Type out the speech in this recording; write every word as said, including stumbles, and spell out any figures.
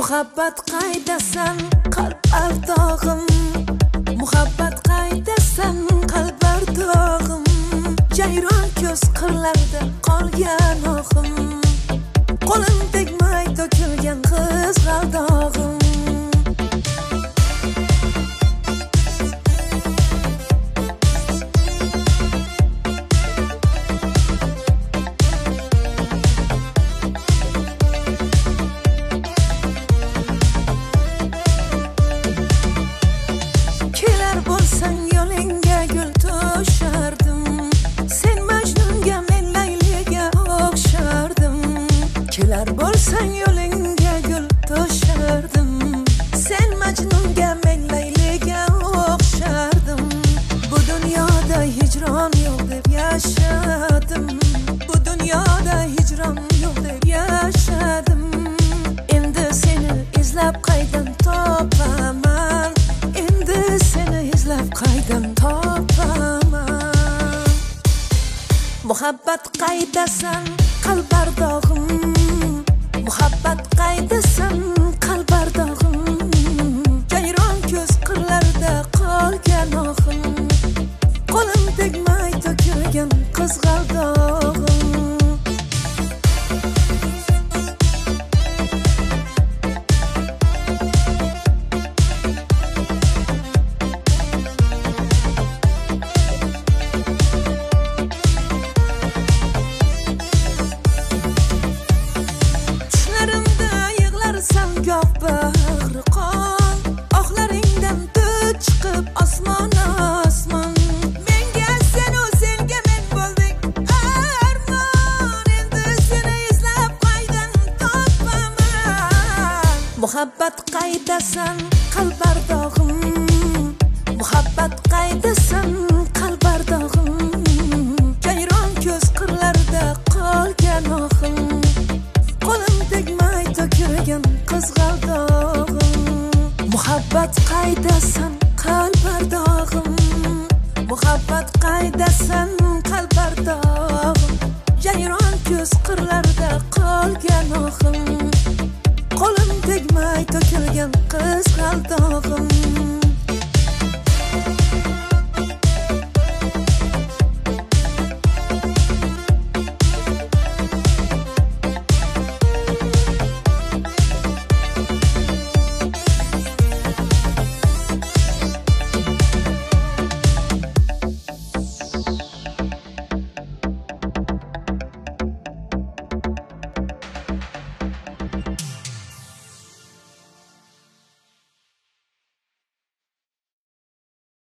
Muhabbat qaydasan qalb ardog'im, muhabbat qaydasan qalb ardog'im, jayron ko'z qirlarida qolgan oxim, qo'lim tegmay to'kilgan qizg'aldog'im. Bo'lsang yo'lingga gul to'shardim, sen Majnunga men Layliga o'xshardim. Kelar bo'lsang yo'lingga gul to'shardim, sen Majnunga men Layliga o'xshardim. Bu dunyoda hijron yo'q deb yashadim, bu dunyoda hijron yo'q deb yashadim. Endi seni izlab qaydan topaman, endi seni izlab qaydan topaman. Muhabbat qaydasan qalb ardog'im, muhabbat qaydasan qalb ardog'im, jayron ko'z qirlarida qolgan oxim, qo'lim tegmay to'kilgan qizg'aldog'im. Goh bag'ri qon, oxlaringdan tut chiqib osmon osmon. Menga sen u senga men bo'ldik armon, endi seni izlab qaydan topaman. Muhabbat qaydasan qalb ardog'im, muhabbat qaydasan qalb ardog'im, jayron ko'z qirlarida qolgan oxim, qo'lim tegmay to'kilgan qizg'aldog'im. Muhabbat qaydasan qalb ardog'im, muhabbat qaydasan qalb ardog'im, jayron ko'z qirlarida qolgan oxim, qo'lim tegmay to'kilgan qizg'aldog'im.